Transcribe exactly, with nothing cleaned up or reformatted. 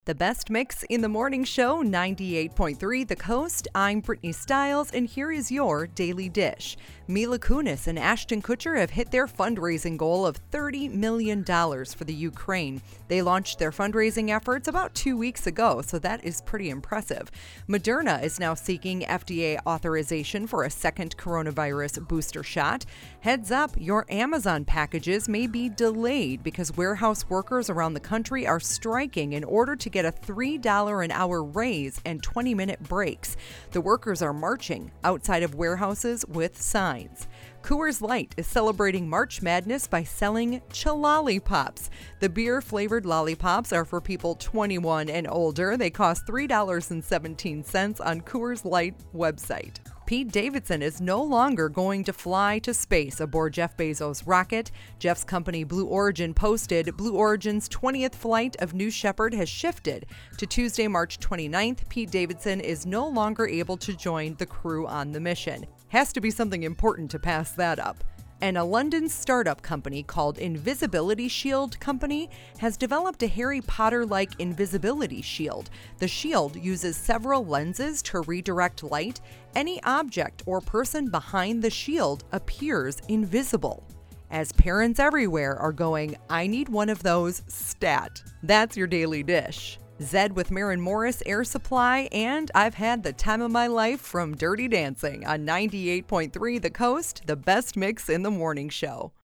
The best mix in the morning show, ninety-eight point three The Coast. I'm Brittany Stiles, and here is your Daily Dish. Mila Kunis and Ashton Kutcher have hit their fundraising goal of thirty million dollars for the Ukraine. They launched their fundraising efforts about two weeks ago, so that is pretty impressive. Moderna is now seeking F D A authorization for a second coronavirus booster shot. Heads up, your Amazon packages may be delayed because warehouse workers around the country are striking in order to get a three dollars an hour raise and twenty minute breaks. The workers are marching outside of warehouses with signs. Coors Light is celebrating March Madness by selling Chalollipops. The beer-flavored lollipops are for people twenty-one and older. They cost three dollars and seventeen cents on Coors Light website. Pete Davidson is no longer going to fly to space aboard Jeff Bezos' rocket. Jeff's company Blue Origin posted Blue Origin's twentieth flight of New Shepard has shifted to Tuesday, March twenty-ninth. Pete Davidson is no longer able to join the crew on the mission. Has to be something important to pass that up. And a London startup company called Invisibility Shield Company has developed a Harry Potter-like invisibility shield. The shield uses several lenses to redirect light. Any object or person behind the shield appears invisible. As parents everywhere are going, I need one of those stat. That's your Daily Dish. Zed with Maren Morris Air Supply, and I've had the time of my life from Dirty Dancing on ninety-eight point three The Coast, the best mix in the morning show.